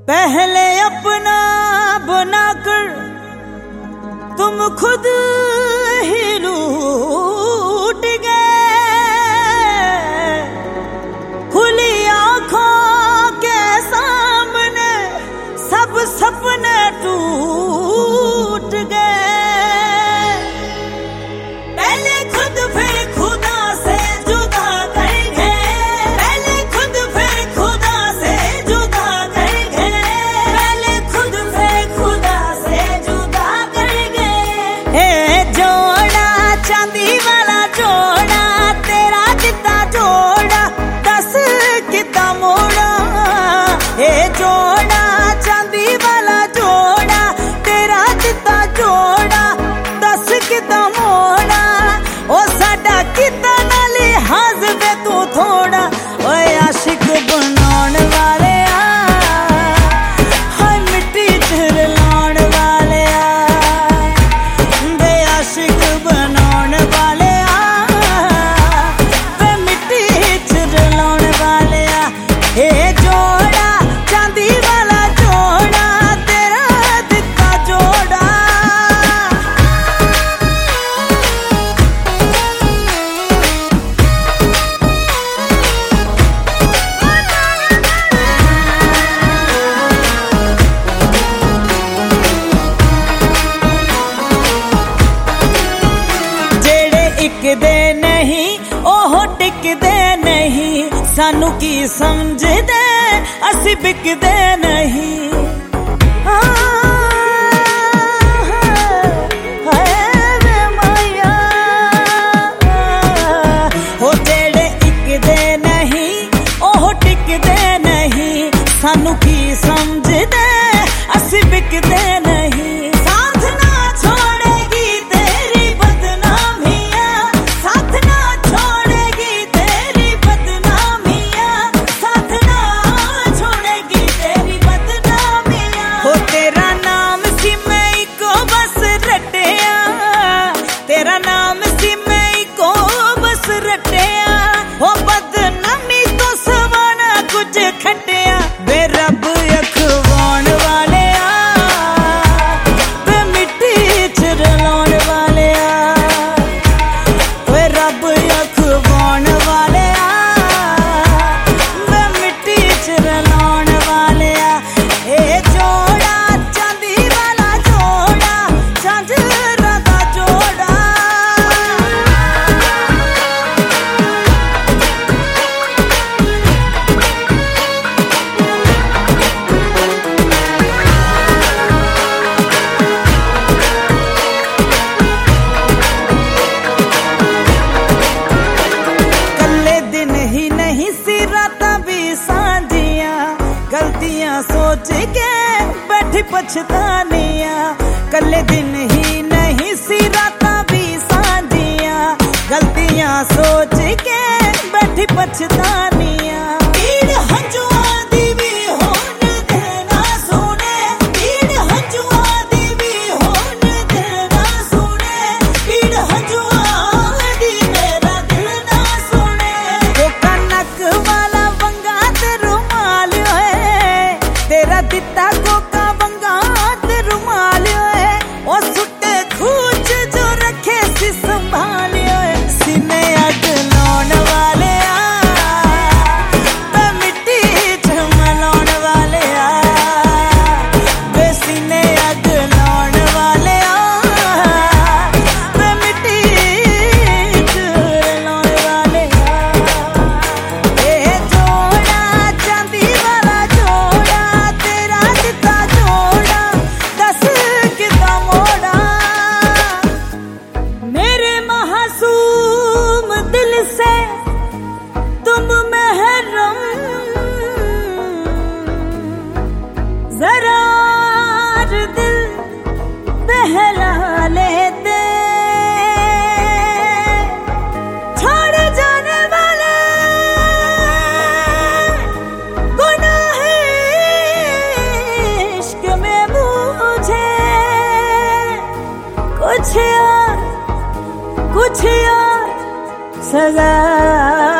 पहले अपना बनाकर तुम खुद ही लूट गए। खुली आंखों के सामने सब सपने टूट गए। पहले खुद फिर खुदा से जुदा कर गए। पहले खुद फिर खुदा से जुदा कर गए। पहले खुद फिर खुदा से जुदा कर गए। हे जोड़ा चांदी वाला जोड़ा, तेरा जितना जोड़ा दस कितना मोड़ा। हे जोड़ा चांदी वाला जोड़ा, तेरा जितना जोड़ा दस कितना मोड़ा। ओ साडा कितना ना लिहाज वे तू थोड़ा। ओए आशिक बनाउण वाले आ, हाय मिट्टी च रलाउण वाले आ। वे आशिक बनाउण वाले आ, वे मिट्टी च रलाउण वाले आ। हे जोड़ा चांदी वाला जोड़ा, तेरा दिता जोड़ा। टिकदे नहीं ओह टिकदे नहीं, सानू की समझदे असी बिकदे नहीं। हो जेड़े टिकदे नहीं ओह टिकदे नहीं, सानू की समझदे असी बिकदे नहीं। साथ ना छोड़ेगी तेरी बदनामियां, साथ ना छोड़ेगी तेरी बदनामियां, साथ ना छोड़ेगी तेरी बदनामियां। हो तेरा नाम सी मैं को बस रटिया, तेरा नाम सी मैं को बस रटिया। हो बदनामी तो सवाना कुछ खटिया। वे रब अखवाण वाले आ, वे मिट्टी च रलाउण वाले आ। वे रब अखवाण वाले आ, वे मिट्टी च रलाउण वाले आ। ए जोड़ा चांदी वाला जोड़ा, झांझरा दा जोड़ा। कल्ले दिन ही नहीं सी रातां भी सांझियां, गलतियां सोच के बैठी पछतानियां। कल्ले दिन ही नहीं सी रातां भी सांझियां, गलतियां सोच के बैठी पछतानियां। पीड़ हंजुआं दी भी होण देना सुने, पीड़ हंजुआं दी भी होण देना सुने, पीड़ हंजुआं दी मेरा दिल ना सुने। वो कनक वाला वंगा ते रुमाल होए, तेरा दिता कोका वंगा ते रुमाल होए। ओ सुट्टे खूच जो रखे सी संभाल होए। सीने अग लाउण वाले आ, वे मिट्टी च मलाउण वाले आ। वे सीने अग लाउण वाले आ, वे मिट्टी च रलाउण वाले आ। ए जोड़ा चांदी वाला जोड़ा, तेरा दिता जोड़ा दस कितना मोड़ा। मेरे मासूम दिल से तुम महरम, जरा दिल बहला लेते। छोड़ जाने वाले गुनाह इश्क में मुझे कुछ और सजा